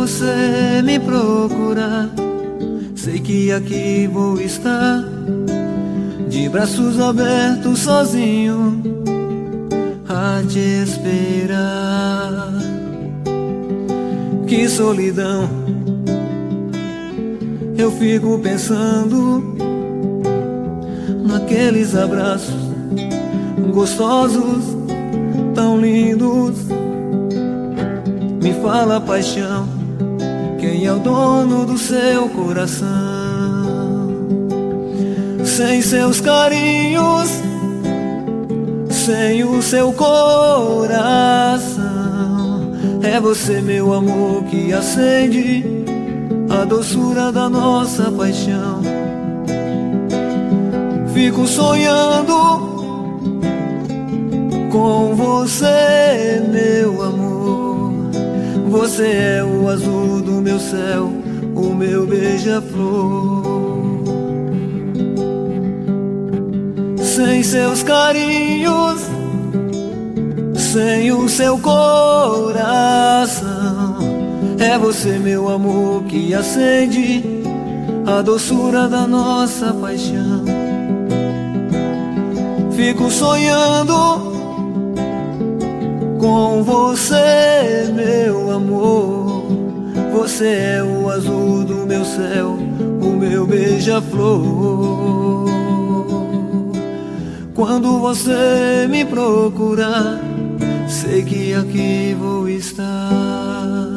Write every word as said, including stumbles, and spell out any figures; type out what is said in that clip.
você me procurar, sei que aqui vou estar, de braços abertos sozinho, a te esperar. Que solidão, eu fico pensando naqueles abraços gostosos, tão lindos. Me fala, paixão, quem é o dono do seu coração? Sem seus carinhos, sem o seu coração, é você, meu amor, que acende a doçura da nossa paixão. Fico sonhando com você, meu amor. Você é o azul do meu céu, o meu beija-flor. Sem seus carinhos, sem o seu coração, é você, meu amor, que acende a doçura da nossa paixão. Fico sonhando com você, meu amor. Você é o azul do meu céu, o meu beija-flor. Quando você me procurar, sei que aqui vou estar.